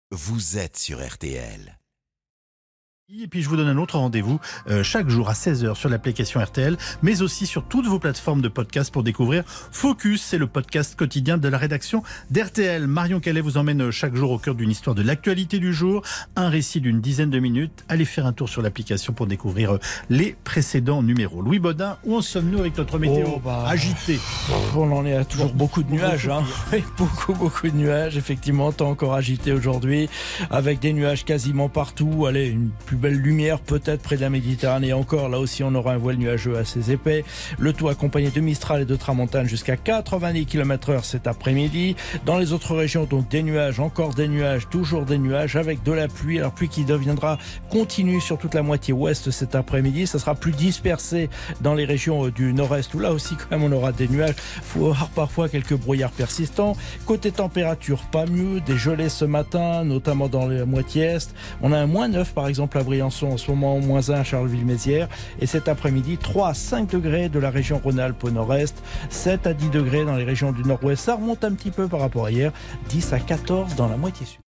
vous êtes sur RTL. Et puis je vous donne un autre rendez-vous chaque jour à 16h sur l'application RTL, mais aussi sur toutes vos plateformes de podcast pour découvrir Focus, c'est le podcast quotidien de la rédaction d'RTL. Marion Calais vous emmène chaque jour au cœur d'une histoire de l'actualité du jour, un récit d'une dizaine de minutes. Allez faire un tour sur l'application pour découvrir les précédents numéros. Louis Baudin, où en sommes-nous avec notre météo agité? On en est à toujours beaucoup de nuages, beaucoup de nuages, effectivement, temps encore agité aujourd'hui, avec des nuages quasiment partout. Allez, une plus belle lumière peut-être près de la Méditerranée encore, là aussi on aura un voile nuageux assez épais, le tout accompagné de Mistral et de Tramontane jusqu'à 90 km/h cet après-midi. Dans les autres régions, donc des nuages, encore des nuages, toujours des nuages avec de la pluie, alors pluie qui deviendra continue sur toute la moitié ouest cet après-midi. Ça sera plus dispersé dans les régions du nord-est où là aussi quand même on aura des nuages, il faut avoir parfois quelques brouillards persistants. Côté température, pas mieux, des gelées ce matin, notamment dans la moitié est. On a un -9 par exemple à Briançon, en ce moment -1 à Charleville-Mézières, et cet après-midi 3 à 5 degrés de la région Rhône-Alpes au nord-est, 7 à 10 degrés dans les régions du nord-ouest. Ça remonte un petit peu par rapport à hier, 10 à 14 dans la moitié sud.